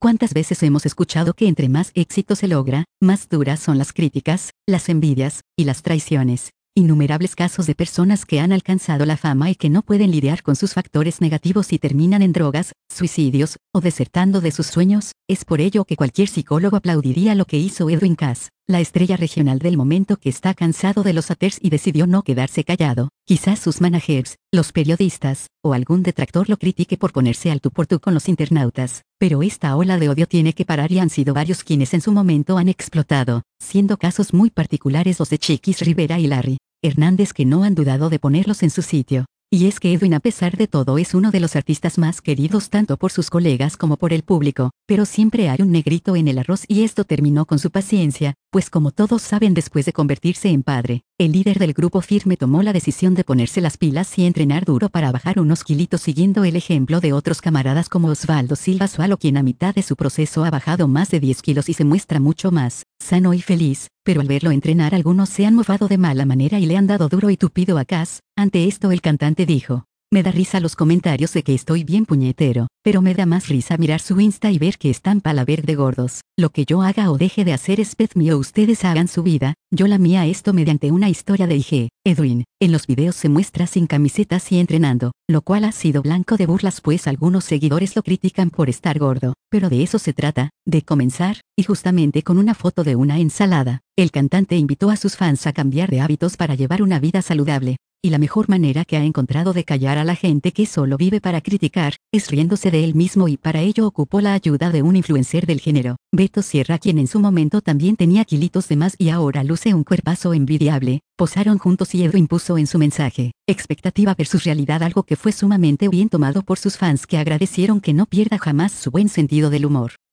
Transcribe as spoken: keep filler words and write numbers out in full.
¿Cuántas veces hemos escuchado que entre más éxito se logra, más duras son las críticas, las envidias, y las traiciones? Innumerables casos de personas que han alcanzado la fama y que no pueden lidiar con sus factores negativos y terminan en drogas, suicidios, o desertando de sus sueños. Es por ello que cualquier psicólogo aplaudiría lo que hizo Edwin Cass, la estrella regional del momento que está cansado de los haters y decidió no quedarse callado. Quizás sus managers, los periodistas, o algún detractor lo critique por ponerse al tú por tú con los internautas, pero esta ola de odio tiene que parar y han sido varios quienes en su momento han explotado, siendo casos muy particulares los de Chiquis Rivera y Larry Hernández que no han dudado de ponerlos en su sitio. Y es que Edwin a pesar de todo es uno de los artistas más queridos tanto por sus colegas como por el público, pero siempre hay un negrito en el arroz y esto terminó con su paciencia, pues como todos saben después de convertirse en padre, el líder del grupo Firme tomó la decisión de ponerse las pilas y entrenar duro para bajar unos kilitos siguiendo el ejemplo de otros camaradas como Osvaldo Silva Sualo quien a mitad de su proceso ha bajado más de diez kilos y se muestra mucho más sano y feliz, pero al verlo entrenar algunos se han mofado de mala manera y le han dado duro y tupido a Cass. Ante esto el cantante dijo: me da risa los comentarios de que estoy bien puñetero, pero me da más risa mirar su Insta y ver que están pala verde gordos. Lo que yo haga o deje de hacer es pet mío, ustedes hagan su vida, yo la mía. Esto mediante una historia de I G. Edwin, en los videos se muestra sin camisetas y entrenando, lo cual ha sido blanco de burlas pues algunos seguidores lo critican por estar gordo, pero de eso se trata, de comenzar, y justamente con una foto de una ensalada, el cantante invitó a sus fans a cambiar de hábitos para llevar una vida saludable. Y la mejor manera que ha encontrado de callar a la gente que solo vive para criticar, es riéndose de él mismo y para ello ocupó la ayuda de un influencer del género, Beto Sierra quien en su momento también tenía kilitos de más y ahora luce un cuerpazo envidiable. Posaron juntos y Edwin puso en su mensaje, expectativa versus realidad, algo que fue sumamente bien tomado por sus fans que agradecieron que no pierda jamás su buen sentido del humor.